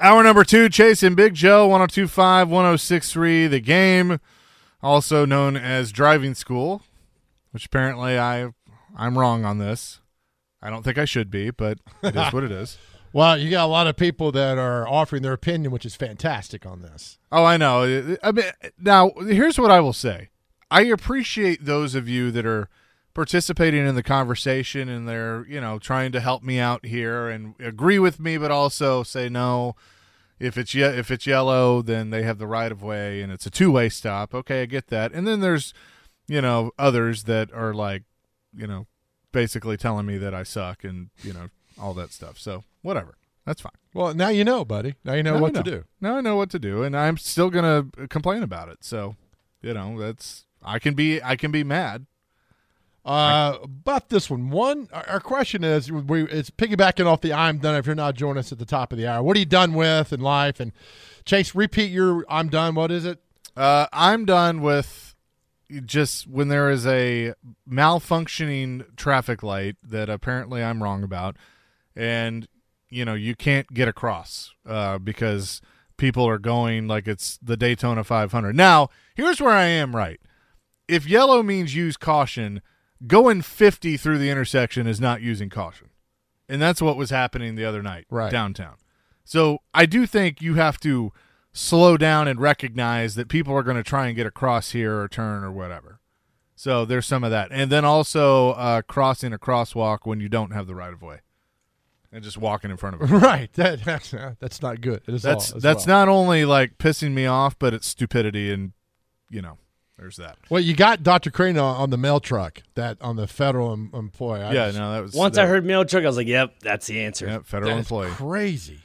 Hour number 2, Chase and Big Joe, 102.5, 106.3, The Game, also known as Driving School, which apparently I'm wrong on this. I don't think I should be, but it is what it is. Well, you got a lot of people that are offering their opinion, which is fantastic on this. Oh, I know. I mean, now, here's what I will say. I appreciate those of you that are participating in the conversation and they're, trying to help me out here and agree with me, but also say no. If it's yellow, then they have the right of way and it's a two-way stop. Okay, I get that. And then there's, others that are like, basically telling me that I suck and, all that stuff. So whatever. That's fine. Well, now you know, buddy. Now you know what to do. Now I know what to do, and I'm still going to complain about it. So, I can be mad. About this one. Our question is, it's piggybacking off the I'm done if you're not joining us at the top of the hour. What are you done with in life? And Chase, repeat your I'm done. What is it? I'm done with just when there is a malfunctioning traffic light that apparently I'm wrong about, and, you can't get across because people are going like it's the Daytona 500. Now, here's where I am right. If yellow means use caution, going 50 through the intersection is not using caution. And that's what was happening the other night downtown. So I do think you have to slow down and recognize that people are going to try and get across here or turn or whatever. So there's some of that. And then also crossing a crosswalk when you don't have the right of way and just walking in front of it. Right. That's not good. That's not only like pissing me off, but it's stupidity and, there's that. Well, you got Dr. Crane on the mail truck, that on the federal employee. That was once I heard mail truck, I was like, "Yep, that's the answer." Yep, federal employee. Crazy.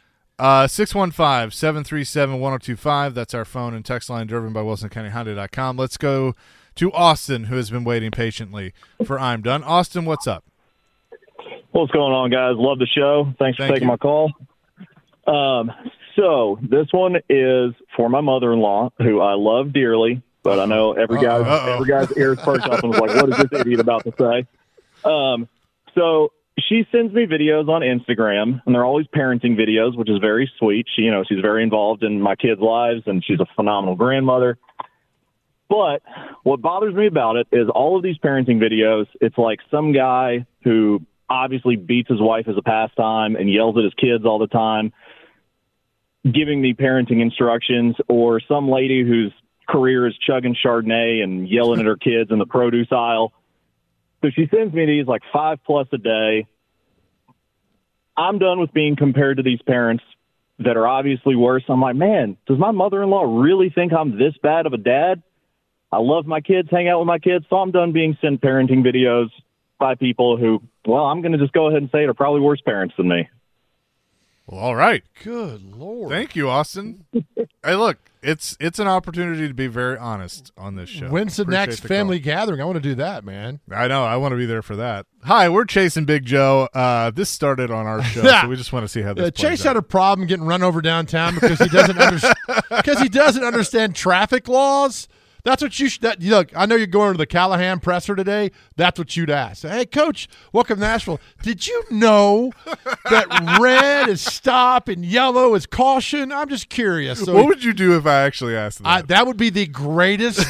615-737-1025. That's our phone and text line, driven by WilsonCountyHonda.com. Let's go to Austin, who has been waiting patiently for I'm Done. Austin, what's up? What's going on, guys? Love the show. Thanks for taking my call. So this one is for my mother-in-law, who I love dearly. But I know every guy's ears perked up and was like, what is this idiot about to say? So she sends me videos on Instagram, and they're always parenting videos, which is very sweet. She's very involved in my kids' lives, and she's a phenomenal grandmother. But what bothers me about it is all of these parenting videos, it's like some guy who obviously beats his wife as a pastime and yells at his kids all the time, giving me parenting instructions, or some lady whose career is chugging Chardonnay and yelling at her kids in the produce aisle. So she sends me these like 5+ a day. I'm done with being compared to these parents that are obviously worse. I'm like, man, does my mother-in-law really think I'm this bad of a dad? I love my kids, hang out with my kids, so I'm done being sent parenting videos by people who, well, I'm going to just go ahead and say it, are probably worse parents than me. Well, all right. Good Lord. Thank you, Austin. Hey, look, it's an opportunity to be very honest on this show. When's the next family gathering? I want to do that, man. I know. I want to be there for that. Hi, we're chasing Big Joe. This started on our show, so we just want to see how this plays Chase out. had a problem getting run over downtown because he doesn't understand traffic laws. That's what you should. Look, I know you're going to the Callahan presser today. That's what you'd ask. Hey, Coach, welcome to Nashville. Did you know that red is stop and yellow is caution? I'm just curious. So what would you do if I actually asked that? That would be the greatest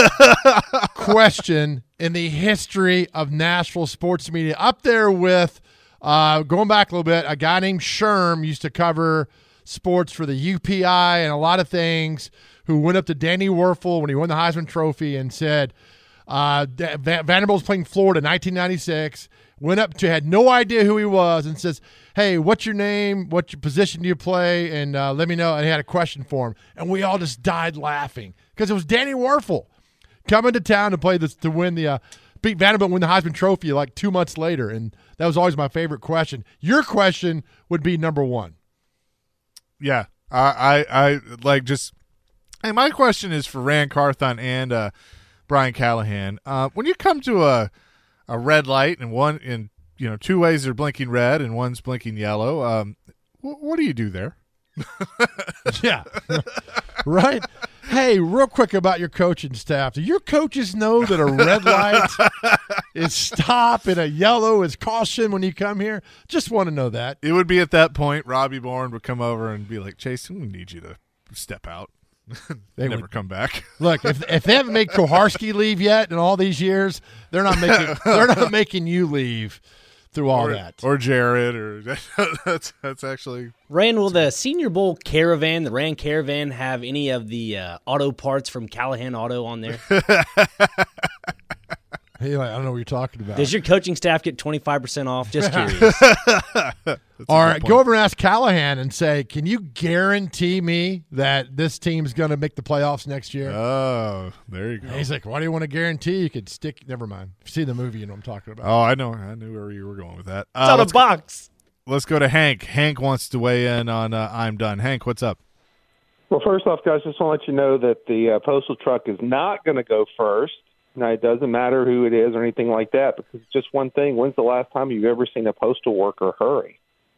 question in the history of Nashville sports media. Up there with, going back a little bit, a guy named Sherm used to cover sports for the UPI and a lot of things, who went up to Danny Werfel when he won the Heisman Trophy and said, Vanderbilt was playing Florida in 1996, had no idea who he was, and says, hey, what's your name? What your position do you play? And let me know. And he had a question for him. And we all just died laughing because it was Danny Werfel coming to town to play this, to win the beat Vanderbilt, win the Heisman Trophy like 2 months later. And that was always my favorite question. Your question would be number one. Yeah. I like just – hey, my question is for Rand Carthon and Brian Callahan. When you come to a red light and two ways are blinking red and one's blinking yellow, what do you do there? Yeah. Right. Hey, real quick about your coaching staff. Do your coaches know that a red light is stop and a yellow is caution when you come here? Just want to know that. It would be at that point Robbie Bourne would come over and be like, Jason, we need you to step out. They never come back. Look, if they haven't made Koharski leave yet in all these years, they're not making you leave through all that. Or Jared, or that's actually. Rand, will the Senior Bowl caravan, the Rand Caravan, have any of the auto parts from Callahan Auto on there? Hey, I don't know what you're talking about. Does your coaching staff get 25% off? Just curious. All right, go over and ask Callahan and say, can you guarantee me that this team's going to make the playoffs next year? Oh, there you go. And he's like, why do you want to guarantee? You could stick – never mind. If you see the movie, you know what I'm talking about. Oh, I know. I knew where you were going with that. It's on a box. Let's go to Hank. Hank wants to weigh in on I'm Done. Hank, what's up? Well, first off, guys, just want to let you know that the postal truck is not going to go first. Now, it doesn't matter who it is or anything like that, because it's just one thing. When's the last time you've ever seen a postal worker hurry?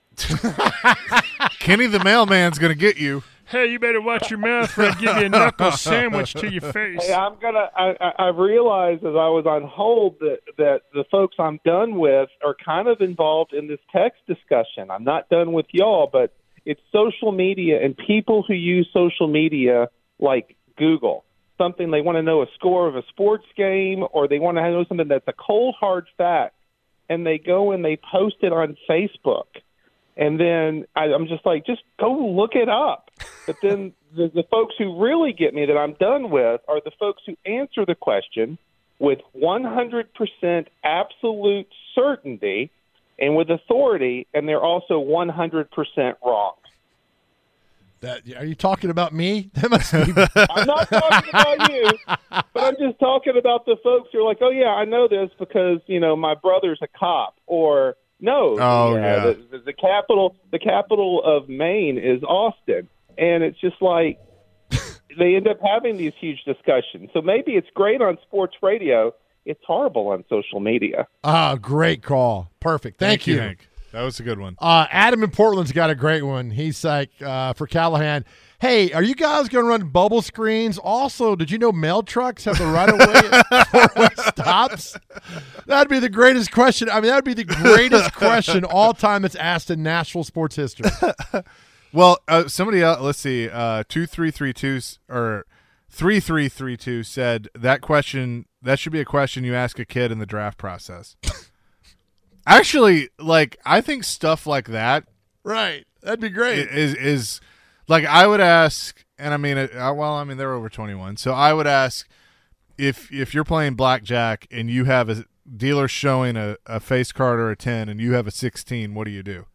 Kenny the mailman's going to get you. Hey, you better watch your mouth or I'll give you a knuckle sandwich to your face. Hey, I realized as I was on hold that the folks I'm done with are kind of involved in this text discussion. I'm not done with y'all, but it's social media and people who use social media like Google. Something they want to know a score of a sports game, or they want to know something that's a cold, hard fact, and they go and they post it on Facebook. And then I'm just like, just go look it up. But then the folks who really get me that I'm done with are the folks who answer the question with 100% absolute certainty and with authority, and they're also 100% wrong. Are you talking about me? That must be. I'm not talking about you, but I'm just talking about the folks who are like, oh, yeah, I know this because, my brother's a cop. Or, no, the capital of Maine is Austin. And it's just like they end up having these huge discussions. So maybe it's great on sports radio. It's horrible on social media. Great call. Perfect. Thank you, Hank. That was a good one. Adam in Portland's got a great one. He's like, for Callahan, hey, are you guys going to run bubble screens? Also, did you know mail trucks have the right of way at four-way stops? That'd be the greatest question. I mean, that'd be the greatest question all time that's asked in Nashville sports history. Well, somebody else, let's see, 2332 or 3332 said that should be a question you ask a kid in the draft process. Actually, I think stuff like that, right? That'd be great. Is like I would ask, and I mean, they're over 21, so I would ask if you're playing blackjack and you have a dealer showing a face card or a 10, and you have a 16, what do you do?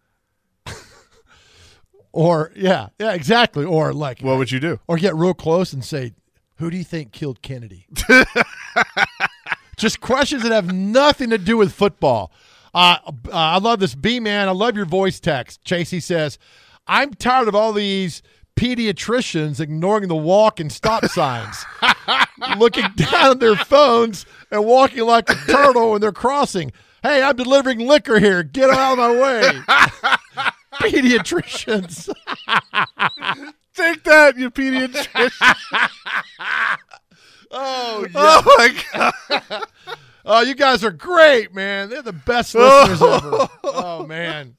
Or yeah, exactly. Or what would you do? Or get real close and say, "Who do you think killed Kennedy?" Just questions that have nothing to do with football. I love this. B-Man, I love your voice text. Chasey says, I'm tired of all these pediatricians ignoring the walk and stop signs, looking down at their phones and walking like a turtle when they're crossing. Hey, I'm delivering liquor here. Get out of my way. Pediatricians. Take that, you pediatrician. Oh, yeah. Oh, my God. Oh, you guys are great, man. They're the best listeners ever. Oh, man.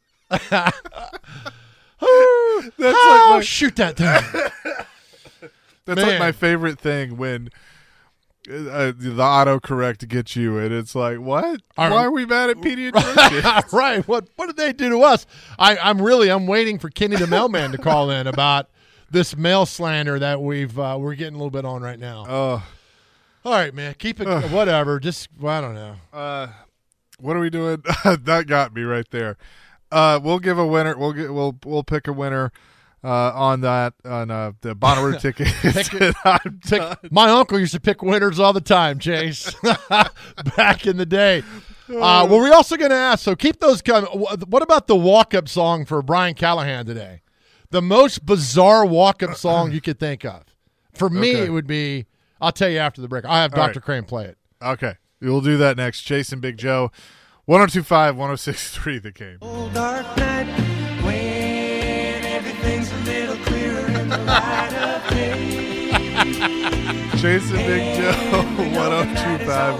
Shoot that thing. That's like my favorite thing when the autocorrect gets you, and it's like, what? Why are we mad at pediatricians? Right. What did they do to us? I'm waiting for Kenny the mailman to call in about this mail slander that we're getting a little bit on right now. Oh. All right, man. Keep it whatever. Just I don't know. What are we doing? That got me right there. We'll give a winner. We'll pick a winner on the Bonnaroo ticket. My uncle used to pick winners all the time, Chase. Back in the day. Well, we're also going to ask. So keep those coming. What about the walk-up song for Brian Callahan today? The most bizarre walk-up song you could think of. For me, it would be. I'll tell you after the break. I'll have Dr. Crane play it. Okay. We'll do that next. Chase and Big Joe, 102.5, 106.3 The Game. Old dark night when everything's a little clearer in the light of day. Chasing Big Joe, 1025,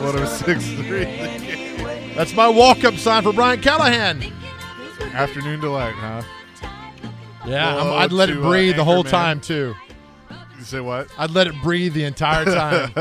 1063. That's my walk-up sign for Brian Callahan. Afternoon delight, huh? Yeah, Hello I'd let it to, breathe the whole Anchorman. time, too. You say what? I'd let it breathe the entire time.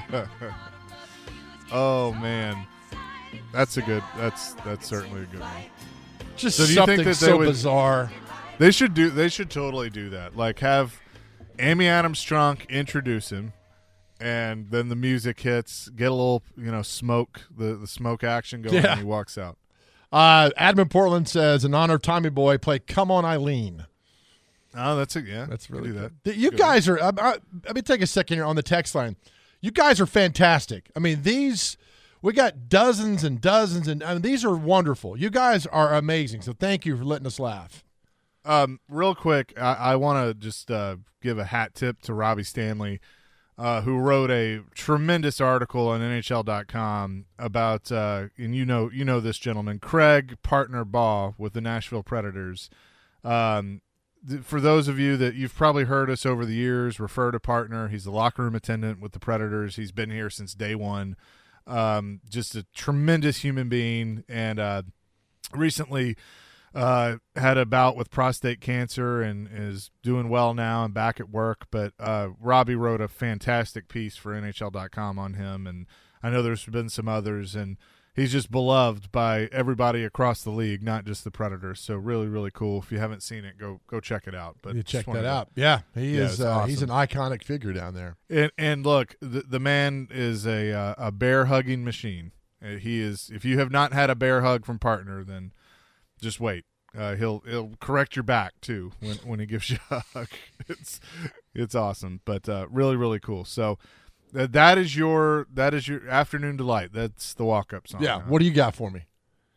Oh man, that's certainly a good one. Just So do you something think that they so would- bizarre. They should totally do that. Like have Amy Adams Strunk introduce him, and then the music hits, get a little smoke, the smoke action going, Yeah. and he walks out. Adam in Portland says, in honor of Tommy Boy, play "Come On Eileen." Oh, that's it. Yeah, That's really do good. that. You Good. guys are. Let me take a second here on the text line. You guys are fantastic. I mean, we got dozens and dozens, and these are wonderful. You guys are amazing. So thank you for letting us laugh. Real quick, I want to just give a hat tip to Robbie Stanley, who wrote a tremendous article on NHL.com about, and you know this gentleman, Craig Partner Baugh with the Nashville Predators. For those of you that you've probably heard us over the years refer to Partner, he's the locker room attendant with the Predators. He's been here since day one. Just a tremendous human being, and recently had a bout with prostate cancer and is doing well now and back at work. But Robbie wrote a fantastic piece for NHL.com on him, and I know there's been some others, and he's just beloved by everybody across the league, not just the Predators. So really, really cool. If you haven't seen it, go check it out. But You check just wanted that to- out. Yeah, he is. it's awesome. He's an iconic figure down there. And look, the man is a bear hugging machine. He is. If you have not had a bear hug from Partner, then just wait. He'll correct your back too when he gives you a hug. It's awesome, but really, really cool. So that is your afternoon delight. That's the walk up song. Yeah. What do you got for me?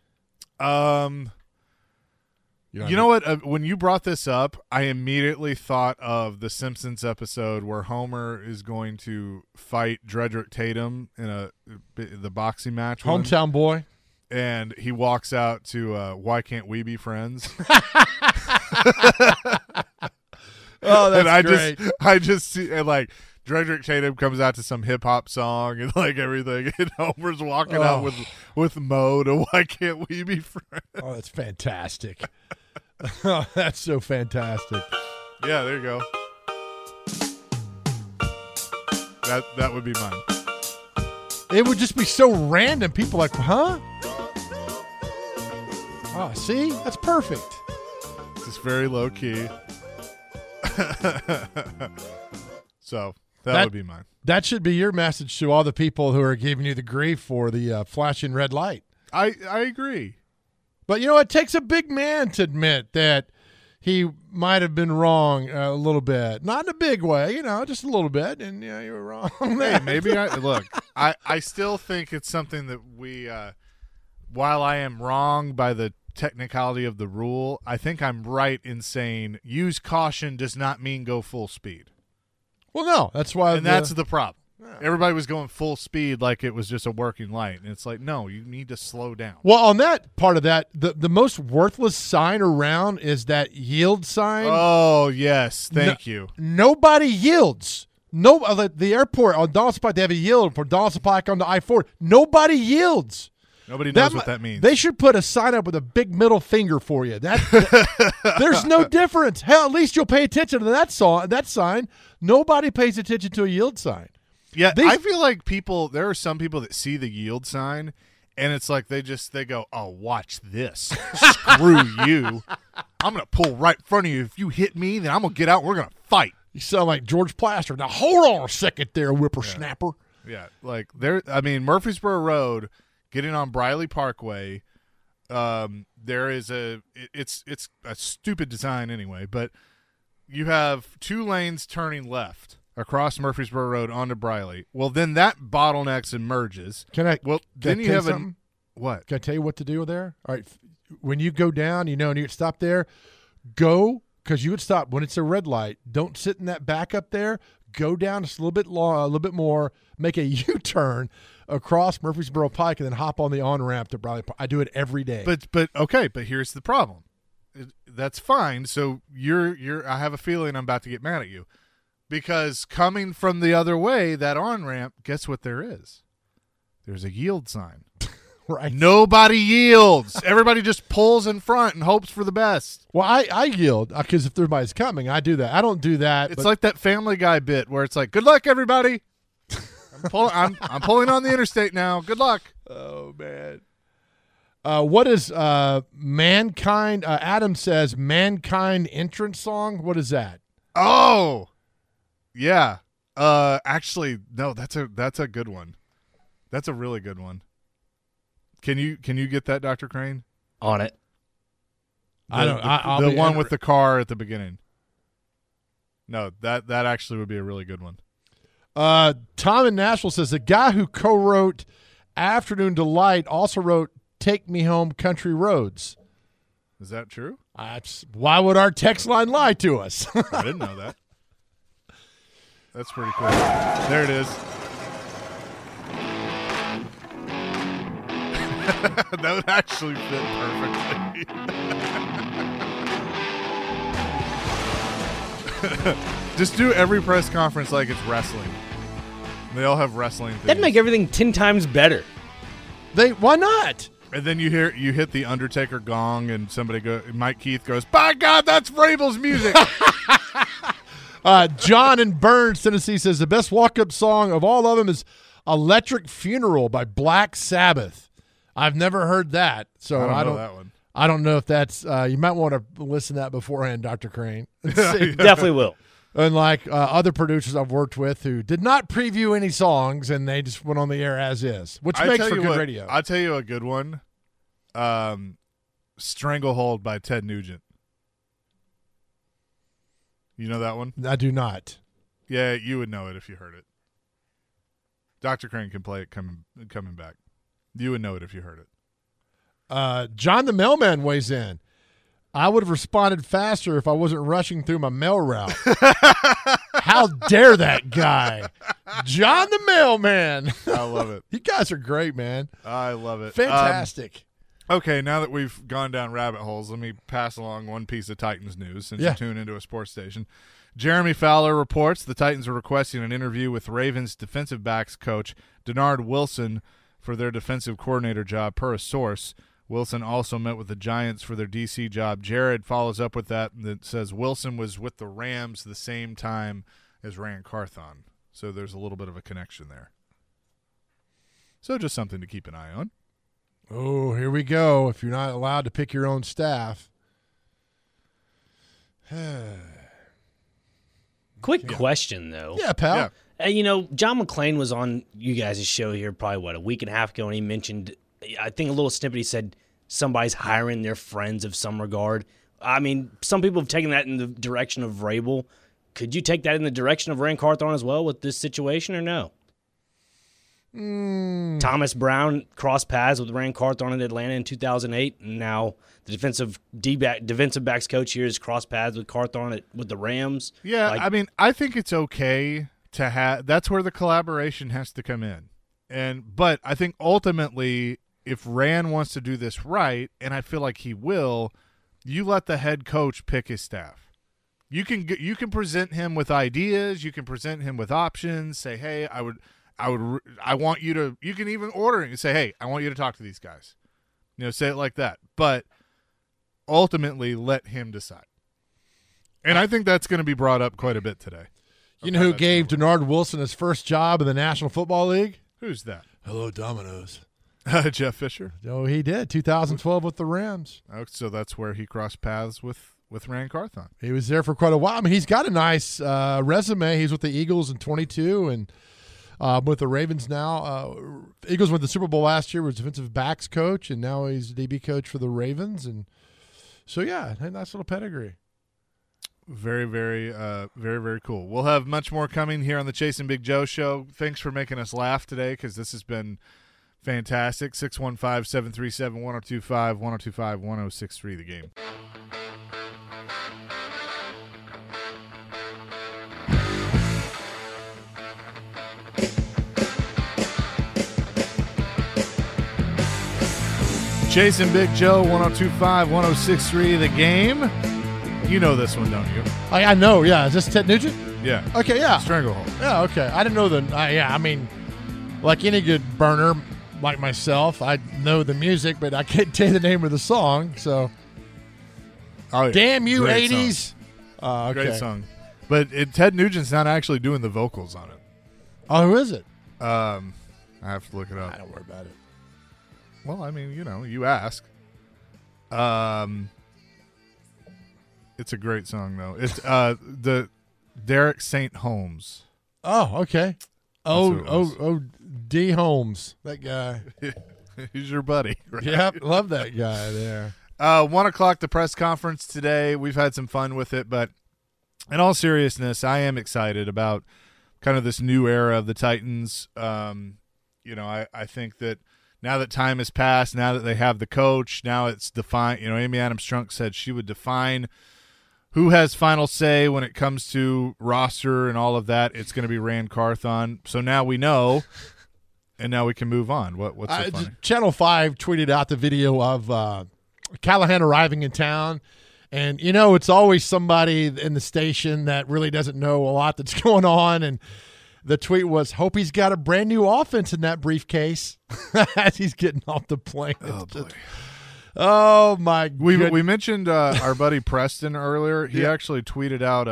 You know what? When you brought this up, I immediately thought of the Simpsons episode where Homer is going to fight Dredrick Tatum in the boxing match. one, Hometown boy. and he walks out to "Why Can't We Be Friends?" Oh, that's and great. I just see and like Dredrick Tatum comes out to some hip hop song and like everything, and Homer's walking out with Mo to "Why Can't We Be Friends?" Oh, that's fantastic. Oh, that's so fantastic. Yeah, there you go. That would be mine. It would just be so random. People like, huh? Oh, see? That's perfect. Just very low key. So that would be mine. That should be your message to all the people who are giving you the grief for the flashing red light. I agree. But, it takes a big man to admit that he might have been wrong a little bit. Not in a big way, just a little bit. And, you were wrong. Hey, maybe I still think it's something that we, while I am wrong by the technicality of the rule, I think I'm right in saying use caution does not mean go full speed. Well, no. That's why. And that's the problem. Everybody was going full speed like it was just a working light. And it's like, no, you need to slow down. Well, on that part of that, the most worthless sign around is that yield sign. Oh, yes. Thank you. Nobody yields. No, the airport on Dawson Pike, they have a yield for Dawson Pike on the I-4. Nobody yields. Nobody knows what that means. They should put a sign up with a big middle finger for you. There's no difference. Hell, at least you'll pay attention to that sign. Nobody pays attention to a yield sign. Yeah, I feel like there are some people that see the yield sign, and it's like they go, oh, watch this. Screw you. I'm going to pull right in front of you. If you hit me, then I'm going to get out and we're going to fight. You sound like George Plaster. Now, hold on a second there, whippersnapper. Yeah, like Murfreesboro Road, getting on Briley Parkway, there is it's a stupid design anyway, but you have 2 lanes turning left across Murfreesboro Road onto Briley. Well, then that bottlenecks and merges. Then you have what? Can I tell you what to do there? All right, when you go down, and you stop there, go, because you would stop when it's a red light. Don't sit in that back up there. Go down just a little bit more, make a U-turn across Murfreesboro Pike, and then hop on the on-ramp to Briley Park. I do it every day. But okay, but here's the problem. That's fine. So I have a feeling I'm about to get mad at you. Because coming from the other way, that on-ramp, guess what there is? There's a yield sign. Right. Nobody yields. Everybody just pulls in front and hopes for the best. Well, I yield because if everybody's coming, I do that. I don't do that. It's like that Family Guy bit where it's like, good luck, everybody. I'm pulling on the interstate now. Good luck. Oh, man. What is Mankind? Adam says Mankind entrance song. What is that? Oh, yeah. Actually, no, that's a good one. That's a really good one. Can you get that, Dr. Crane? On it. The one with the car at the beginning. No, that actually would be a really good one. Tom in Nashville says the guy who co-wrote Afternoon Delight also wrote Take Me Home Country Roads. Is that true? Why would our text line lie to us? I didn't know that. That's pretty cool. There it is. That would actually fit perfectly. Just do every press conference like it's wrestling. They all have wrestling things. That'd make everything 10 times better. Why not? And then you hit the Undertaker gong, and Mike Keith goes, "By God, that's Vrabel's music." John in Burns, Tennessee says the best walk-up song of all of them is "Electric Funeral" by Black Sabbath. I've never heard that, so I don't know that one. I don't know if that's. You might want to listen to that beforehand, Dr. Crane. Definitely will. Unlike other producers I've worked with who did not preview any songs and they just went on the air as is, which makes for good radio. I'll tell you a good one. Stranglehold by Ted Nugent. You know that one? I do not. Yeah, you would know it if you heard it. Dr. Crane can play it coming back. You would know it if you heard it. John the Mailman weighs in. I would have responded faster if I wasn't rushing through my mail route. How dare that guy? John the Mailman. I love it. You guys are great, man. I love it. Fantastic. Okay, now that we've gone down rabbit holes, let me pass along one piece of Titans news since you tune into a sports station. Jeremy Fowler reports the Titans are requesting an interview with Ravens defensive backs coach Denard Wilson for their defensive coordinator job, per a source. Wilson also met with the Giants for their DC job. Jared follows up with that says Wilson was with the Rams the same time as Ran Carthon. So there's a little bit of a connection there. So just something to keep an eye on. Oh, here we go. If you're not allowed to pick your own staff. Quick question, though. Yeah, pal. Yeah. John McClain was on you guys' show here probably, a week and a half ago, and he mentioned, I think a little snippet, he said somebody's hiring their friends of some regard. I mean, some people have taken that in the direction of Vrabel. Could you take that in the direction of Ran Carthon as well with this situation or no? Thomas Brown crossed paths with Ran Carthon in Atlanta in 2008, and now the defensive backs coach here has crossed paths with Carthon with the Rams. Yeah, I mean, I think it's okay to have – that's where the collaboration has to come in. But I think ultimately if Ran wants to do this right, and I feel like he will, you let the head coach pick his staff. You can present him with ideas. You can present him with options. Say, hey, I want you to. You can even order it and say, hey, I want you to talk to these guys. Say it like that. But ultimately, let him decide. And I think that's going to be brought up quite a bit today. You know who gave Denard Wilson his first job in the National Football League? Who's that? Hello, Domino's. Jeff Fisher. Oh, he did. 2012 with the Rams. Oh, so that's where he crossed paths with Ran Carthon. He was there for quite a while. I mean, he's got a nice resume. He's with the Eagles in 22 and with the Ravens now. Eagles went to the Super Bowl last year, was defensive backs coach, and now he's DB coach for the Ravens. And so, yeah, nice little pedigree. Very, very, very, very cool. We'll have much more coming here on the Chase and Big Joe show. Thanks for making us laugh today because this has been fantastic. 615-737-1025, 1025-1063, the game. Chase and Big Joe, 1025, 1063, the game. You know this one, don't you? I know, yeah. Is this Ted Nugent? Yeah. Okay, yeah. Stranglehold. Yeah, okay. I didn't know I mean, like any good burner like myself, I know the music, but I can't tell you the name of the song. So, Oh, yeah. damn you, Great 80s. Song. Okay. Great song. But Ted Nugent's not actually doing the vocals on it. Oh, who is it? I have to look it up. I don't worry about it. Well, I mean, you ask. It's a great song though. It's the Derek St. Holmes. Oh, okay. who it was. D. Holmes, that guy. He's your buddy. Right? Yep, love that guy there. 1 o'clock, the press conference today. We've had some fun with it, but in all seriousness, I am excited about kind of this new era of the Titans. I think that now that time has passed, now that they have the coach, now it's defined. Amy Adams Strunk said she would define who has final say when it comes to roster and all of that. It's going to be Rand Carthon. So now we know, and now we can move on. What's so funny? Channel 5 tweeted out the video of Callahan arriving in town. And, it's always somebody in the station that really doesn't know a lot that's going on. And the tweet was, hope he's got a brand new offense in that briefcase as he's getting off the plane. Oh, boy. Oh, my goodness. We mentioned our buddy Preston earlier. He Yeah. actually tweeted out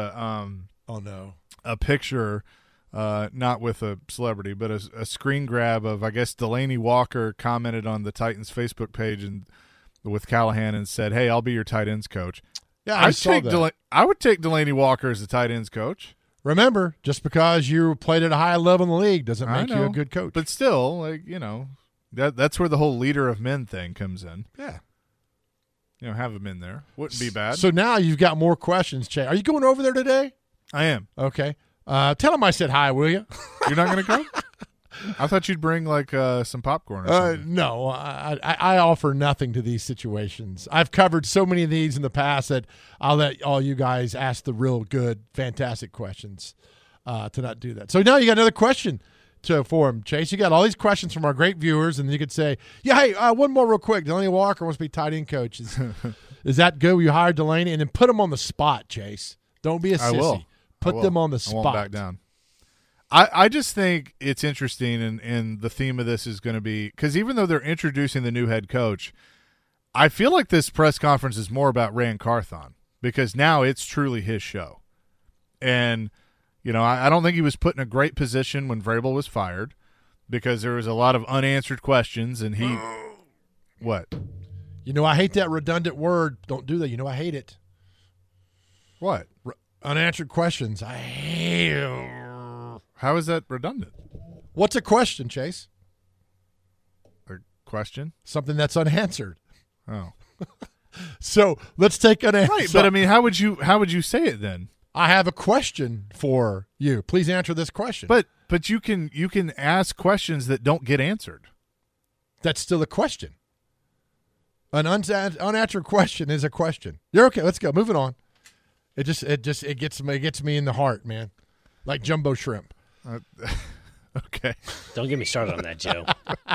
a picture, not with a celebrity, but a screen grab of, I guess, Delaney Walker commented on the Titans Facebook page and with Callahan and said, "Hey, I'll be your tight ends coach." Yeah, I saw that. I would take Delaney Walker as the tight ends coach. Remember, just because you played at a high level in the league doesn't I make you know, a good coach. But still, that's where the whole leader of men thing comes in. Yeah. Have him in there. Wouldn't be bad. So now you've got more questions, Che. Are you going over there today? I am. Okay. Tell him I said hi, will you? You're not going to come? I thought you'd bring some popcorn or something. No, I offer nothing to these situations. I've covered so many of these in the past that I'll let all you guys ask the real good, fantastic questions to not do that. So now you got another question for him, Chase. You got all these questions from our great viewers, and you could say, yeah, hey, one more real quick. Delaney Walker wants to be tight end coach. Is that good? Will you hire Delaney? And then put him on the spot, Chase. Don't be a sissy. I will. Put them on the spot. I won't back down. I just think it's interesting, and the theme of this is going to be – because even though they're introducing the new head coach, I feel like this press conference is more about Rand Carthon because now it's truly his show. And, I don't think he was put in a great position when Vrabel was fired because there was a lot of unanswered questions, and he – what? I hate that redundant word. Don't do that. I hate it. What? Unanswered questions. I hate it. How is that redundant? What's a question, Chase? A question? Something that's unanswered. Oh. So let's take an answer. Right, but I mean, how would you say it then? I have a question for you. Please answer this question. But you can ask questions that don't get answered. That's still a question. An unanswered question is a question. You're okay. Let's go. Moving on. It gets me in the heart, man. Like jumbo shrimp. Okay. Don't get me started on that, Joe.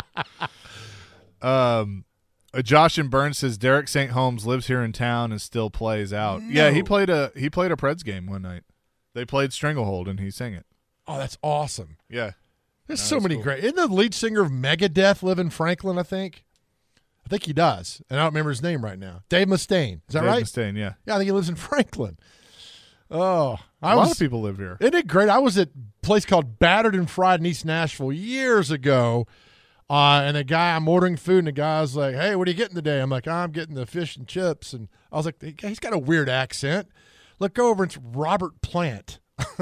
Josh and Burns says Derek St. Holmes lives here in town and still plays out. No. Yeah, he played a Preds game one night. They played Stranglehold and he sang it. Oh, that's awesome. Yeah. There's so many great. Isn't the lead singer of Megadeth live in Franklin, I think he does. And I don't remember his name right now. Dave Mustaine. Is that right? Dave Mustaine, yeah. Yeah, I think he lives in Franklin. Oh, a lot of people live here. Isn't it great? I was at a place called Battered and Fried in East Nashville years ago, and I'm ordering food, and the guy was like, hey, what are you getting today? I'm like, I'm getting the fish and chips. And I was like, he's got a weird accent. Look over, it's Robert Plant.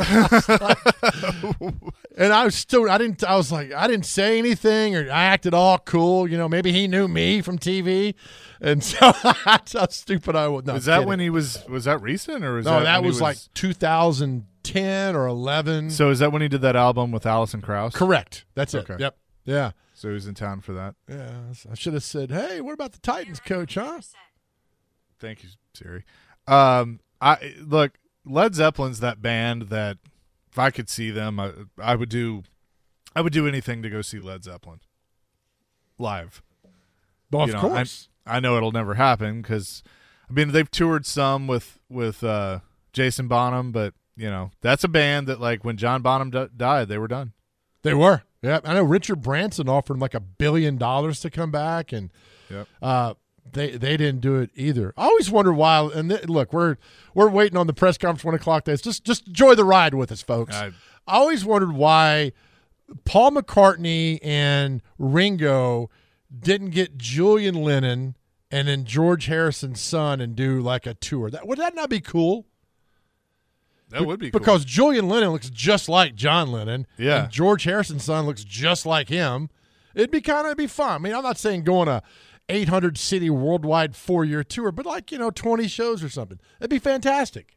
And I didn't say anything, or I acted all cool. Maybe he knew me from TV. And so that's how stupid I was. No, is that when he was that recent, or that was like 2010 or 11? So is that when he did that album with Alison Krauss? Correct. That's it. Okay. Yep. Yeah. So he was in town for that. Yeah. I should have said, hey, what about the Titans coach, huh? Thank you, Siri. Look, Led Zeppelin's that band that if I could see them, I would do anything to go see Led Zeppelin live. Well, of course. I know it'll never happen because, I mean, they've toured some with Jason Bonham, but that's a band that, like, when John Bonham died, they were done. They were. Yeah, I know Richard Branson offered him like $1 billion to come back, and they didn't do it either. I always wonder why. And look, we're waiting on the press conference 1 o'clock. Days. Just enjoy the ride with us, folks. I always wondered why Paul McCartney and Ringo didn't get Julian Lennon and then George Harrison's son and do like a tour. Would that not be cool? That would be cool. Because Julian Lennon looks just like John Lennon. Yeah. And George Harrison's son looks just like him. It'd be fun. I mean, I'm not saying going a 800-city worldwide 4-year tour, but like, 20 shows or something. It'd be fantastic.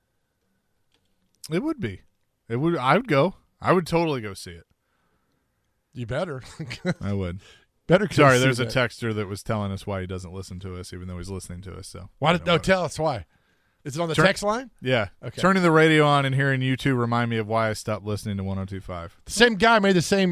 It would be. It would. I would go. I would totally go see it. You better. I would. Better. Sorry, there's a texter that was telling us why he doesn't listen to us, even though he's listening to us. So tell us why. Is it on the text line? Yeah. Okay. Turning the radio on and hearing you two remind me of why I stopped listening to 102.5. The same guy made the same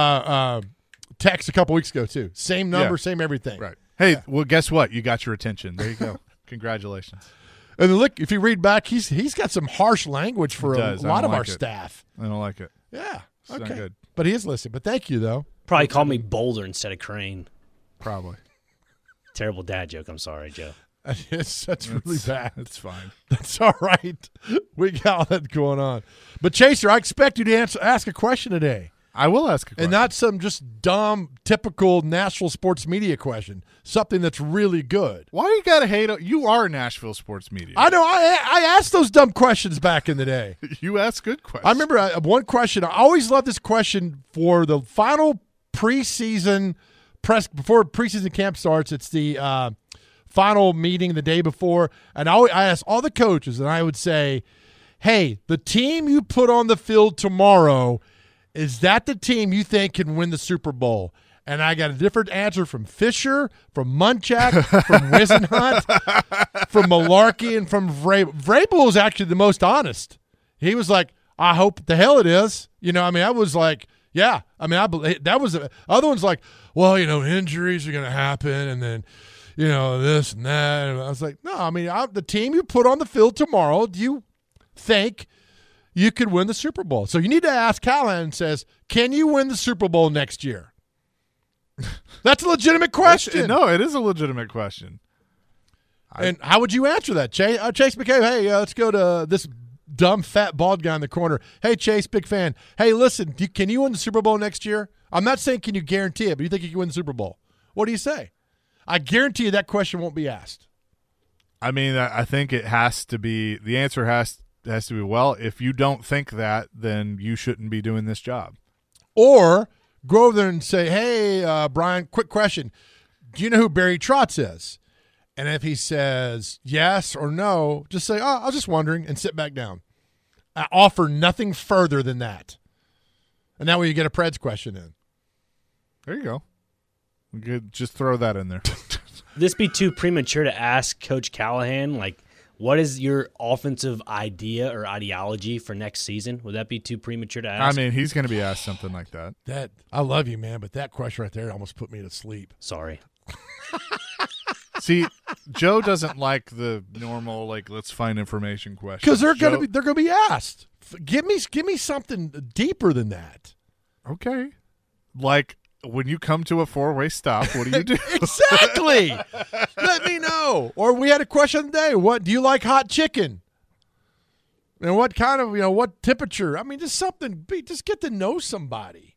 text a couple weeks ago, too. Same number, same everything. Right. Hey, well, guess what? You got your attention. There you go. Congratulations. And look, if you read back, he's got some harsh language for a lot of our staff. I don't like it. Yeah. It's not good. But he is listening. But thank you, though. Probably call me Boulder instead of Crane. Probably. Terrible dad joke. I'm sorry, Joe. That's really bad. It's fine. That's all right. We got all that going on. But, Chaser, I expect you to ask a question today. I will ask a question. And not some just dumb, typical Nashville sports media question. Something that's really good. Why you got to hate? You are Nashville sports media. I know. I asked those dumb questions back in the day. You ask good questions. I remember one question. I always loved this question for the final preseason press before preseason camp starts. It's the final meeting the day before, and I asked all the coaches, and I would say, hey, the team you put on the field tomorrow, is that the team you think can win the Super Bowl? And I got a different answer from Fisher, from Munchak, from Wisenhunt, from Malarkey, and from Vrabel. Vrabel was actually the most honest. He was like, I hope the hell it is. I was like, yeah. I believe that was – other one's like, well, injuries are going to happen, and then – this and that. And I was like, no, the team you put on the field tomorrow, do you think you could win the Super Bowl? So you need to ask Callahan and says, can you win the Super Bowl next year? That's a legitimate question. No, it is a legitimate question. And how would you answer that, Chase? Chase McCabe, hey, let's go to this dumb, fat, bald guy in the corner. Hey, Chase, big fan. Hey, listen, can you win the Super Bowl next year? I'm not saying can you guarantee it, but you think you can win the Super Bowl? What do you say? I guarantee you that question won't be asked. I think it has to be – the answer has to be, well, if you don't think that, then you shouldn't be doing this job. Or go over there and say, hey, Brian, quick question. Do you know who Barry Trotz is? And if he says yes or no, just say, I was just wondering, and sit back down. I offer nothing further than that. And that way you get a Preds question in. There you go. We could just throw that in there. This be too premature to ask Coach Callahan, like, what is your offensive idea or ideology for next season? Would that be too premature to ask? He's going to be asked something like that. I love you, man, but that question right there almost put me to sleep. Sorry. See, Joe doesn't like the normal, like, let's find information question. Because they're going to be asked. Give me something deeper than that. Okay. Like, when you come to a four-way stop, what do you do? Exactly. Let me know. Or we had a question today. What do you like hot chicken? And what kind of, what temperature? Just something. Just get to know somebody.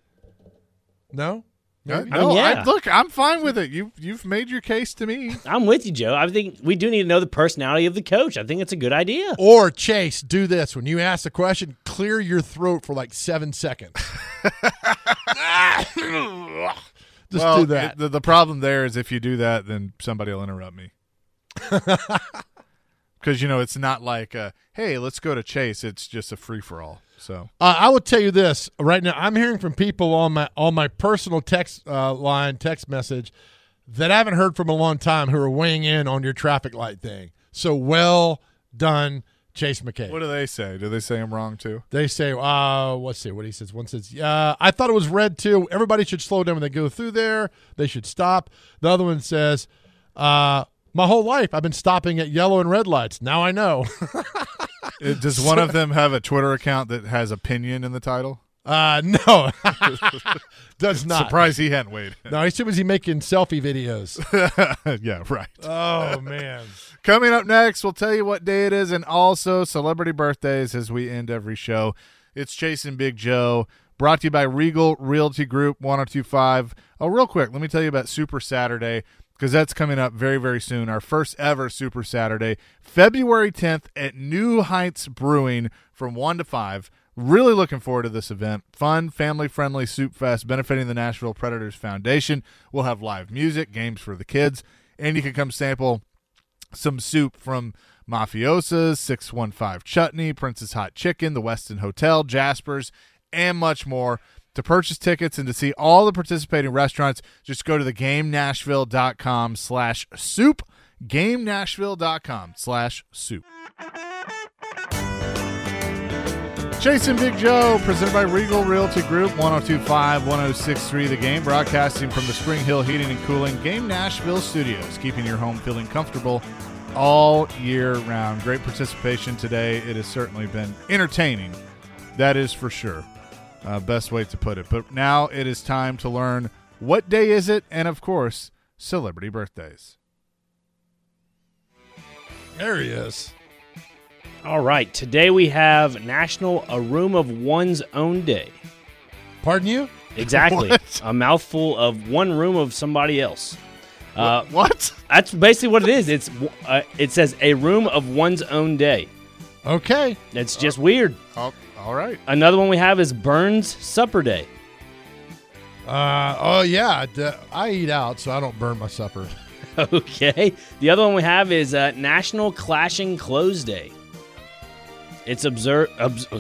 No? No, yeah. Look, I'm fine with it. You've made your case to me. I'm with you, Joe. I think we do need to know the personality of the coach. I think it's a good idea. Or, Chase, do this. When you ask a question, clear your throat for like 7 seconds. Just do that. The problem there is if you do that, then somebody will interrupt me. Because, it's not like, hey, let's go to Chase. It's just a free-for-all. So I will tell you this right now. I'm hearing from people on my personal text message that I haven't heard from a long time who are weighing in on your traffic light thing. So well done, Chase McCabe. What do they say? Do they say I'm wrong too? They say, let's see what he says. One says, I thought it was red too. Everybody should slow down when they go through there. They should stop. The other one says, My whole life, I've been stopping at yellow and red lights. Now I know. Does one of them have a Twitter account that has opinion in the title? No. Does not. Surprised he hadn't waited. No, he's too busy making selfie videos. Yeah, right. Oh, man. Coming up next, we'll tell you what day it is and also celebrity birthdays as we end every show. It's Chasing Big Joe, brought to you by Regal Realty Group 1025. Oh, real quick, let me tell you about Super Saturday, because that's coming up very, very soon. Our first ever Super Saturday, February 10th at New Heights Brewing from 1 to 5. Really looking forward to this event. Fun, family-friendly soup fest benefiting the Nashville Predators Foundation. We'll have live music, games for the kids, and you can come sample some soup from Mafiosa's, 615 Chutney, Princess Hot Chicken, the Westin Hotel, Jasper's, and much more. To purchase tickets and to see all the participating restaurants, just go to theGameNashville.com/soup, GameNashville.com/soup. Chasing Big Joe, presented by Regal Realty Group, 102.5, 106.3 The Game, broadcasting from the Spring Hill Heating and Cooling Game Nashville Studios, keeping your home feeling comfortable all year round. Great participation today. It has certainly been entertaining. That is for sure. Best way to put it. But now it is time to learn what day is it, and of course, celebrity birthdays. There he is. All right, today we have National A Room of One's Own Day. Pardon you? Exactly. What? A mouthful of one room of somebody else. What? That's basically what it is. It says a room of one's own day. Okay. It's just weird. Oh, all right. Another one we have is Burns Supper Day. I eat out, so I don't burn my supper. Okay. The other one we have is National Clashing Clothes Day. It's observed.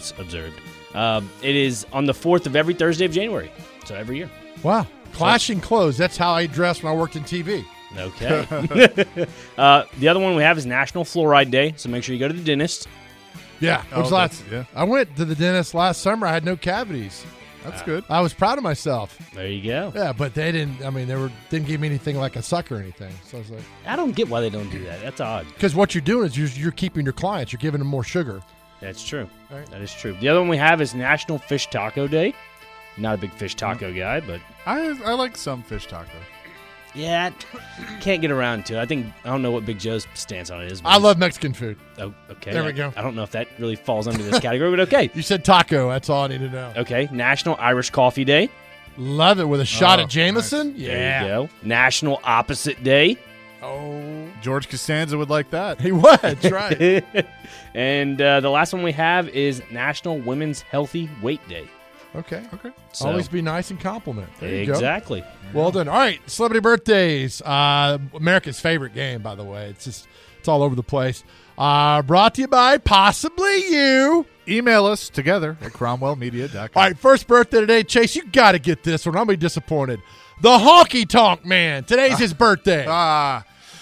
It is on the 4th of every Thursday of January. So every year. Wow. Clashing clothes. That's how I dressed when I worked in TV. Okay. The other one we have is National Fluoride Day. So make sure you go to the dentist. Yeah. Yeah. I went to the dentist last summer. I had no cavities. That's good. I was proud of myself. There you go. Yeah, but they didn't. I mean, didn't give me anything like a sucker or anything. So I was like, I don't get why they don't do that. That's odd. because what you're doing is you're keeping your clients. You're giving them more sugar. That's true. All right. That is true. The other one we have is National Fish Taco Day. Not a big fish taco guy, but I like some fish taco. yeah, can't get around to it. I don't know what Big Joe's stance on it is. But I love Mexican food. Oh, okay. There we go. I don't know if that really falls under this category, but okay. You said taco. That's all I need to know. Okay. National Irish Coffee Day. Love it with a shot Oh, of Jameson. nice. Yeah. There you go. National Opposite Day. Oh, George Costanza would like that. he was. That's right. And the last one we have is National Women's Healthy Weight Day. Okay. So- Always be nice and compliment. There you go. Exactly. Well done. All right, celebrity birthdays. America's favorite game, by the way. It's all over the place. Brought to you by possibly you. Email us together at cromwellmedia.com. All right, first birthday today, Chase. You got to get this one. I'm gonna be disappointed. The Honky Tonk Man. Today's his birthday. I'm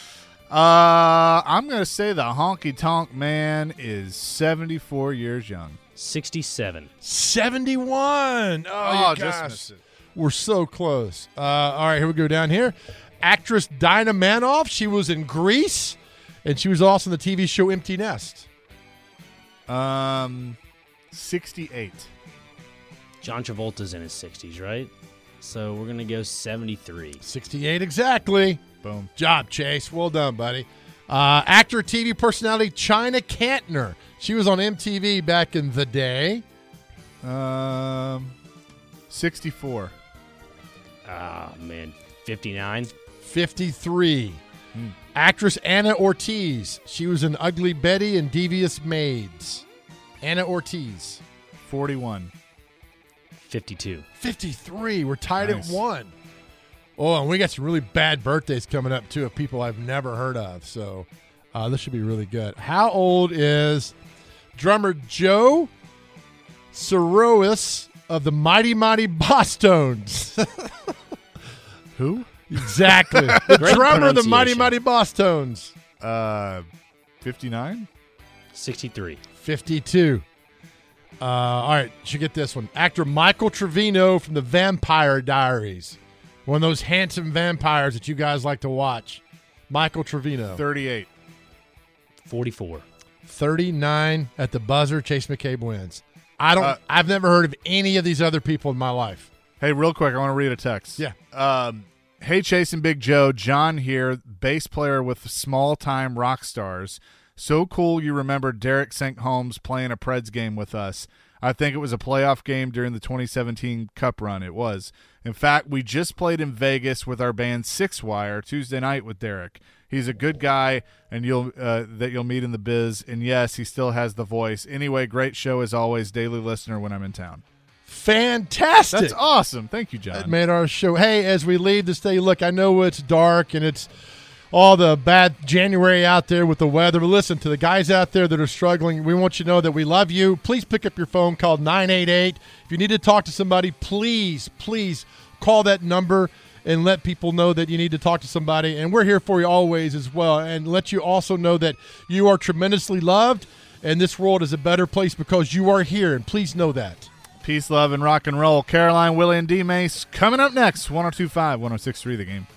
going to say the Honky Tonk Man is 74 years young. 67. 71. Oh, you just guys. missed it. We're so close. All right, here we go down here. Actress Dinah Manoff. She was in Grease, and she was also in the TV show Empty Nest. 68. John Travolta's in his 60s, right? So we're going to go 73. 68 exactly. Boom. Job, Chase. Well done, buddy. Actor, TV personality China Cantner. She was on MTV back in the day. 64. Ah, man. 59. 53. Actress Anna Ortiz. She was in Ugly Betty and Devious Maids. Anna Ortiz. 41. 52. 53. We're tied Nice. at 1. Oh, and we got some really bad birthdays coming up, too, of people I've never heard of. So this should be really good. How old is drummer Joe Sorois of the Mighty Mighty Bosstones? Who? Exactly. The Great drummer of the Mighty pronunciation. Mighty Bosstones. 59. 63. 52. All right, you should get this one. Actor Michael Trevino from the Vampire Diaries. One of those handsome vampires that you guys like to watch. Michael Trevino. 38. 44. 39 at the buzzer. Chase McCabe wins. I've never heard of any of these other people in my life. Hey, real quick, I want to read a text. Yeah. Hey, Chase and Big Joe. John here, bass player with small-time rock stars. So cool you remember Derek St. Holmes playing a Preds game with us. I think it was a playoff game during the 2017 Cup run. It was. In fact, we just played in Vegas with our band Six Wire Tuesday night with Derek. He's a good guy, and you'll meet in the biz. And yes, he still has the voice. Anyway, great show as always. Daily listener when I'm in town. Fantastic. That's awesome. Thank you, John. That made our show. Hey, as we leave this day, look, I know it's dark and it's all the bad January out there with the weather. But listen, to the guys out there that are struggling, we want you to know that we love you. Please pick up your phone, call 988. If you need to talk to somebody, please call that number and let people know that you need to talk to somebody. And we're here for you always as well. And let you also know that you are tremendously loved, and this world is a better place because you are here. And please know that. Peace, love, and rock and roll. Caroline, Willie, and D. Mace coming up next. 102.5, 106.3 The Game.